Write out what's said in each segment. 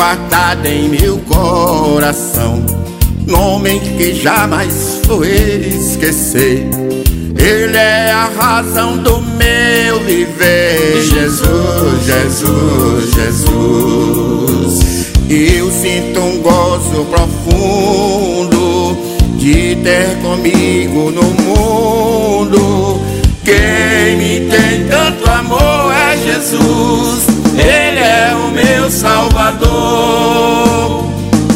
guardado em meu coração, nome que jamais vou esquecer. Ele é a razão do meu viver. Jesus, Jesus, Jesus. Eu sinto um gozo profundo de ter comigo no mundo. Quem me tem tanto amor é Jesus. Ele é o meu Salvador.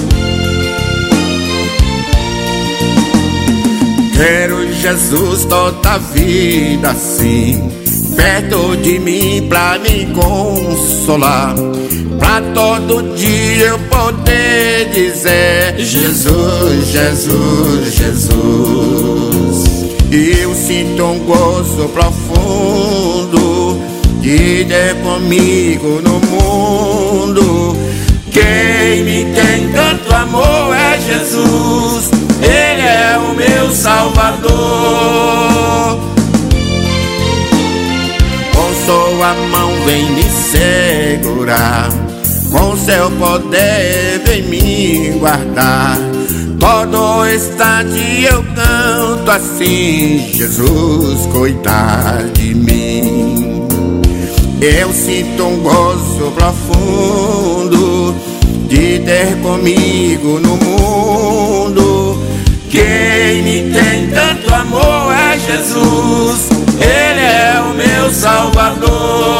Quero Jesus toda a vida assim, perto de mim pra me consolar, pra todo dia eu poder dizer Jesus, Jesus, Jesus. Eu sinto um gozo profundo de ter comigo no mundo. Quem me tem tanto amor é Jesus. Ele é o meu Salvador. Com sua mão vem me segurar, com seu poder vem me guardar. Todo instante eu canto assim: Jesus, cuidar de mim. Eu sinto um gozo profundo de ter comigo no mundo. Quem me tem tanto amor é Jesus. Ele é o meu Salvador.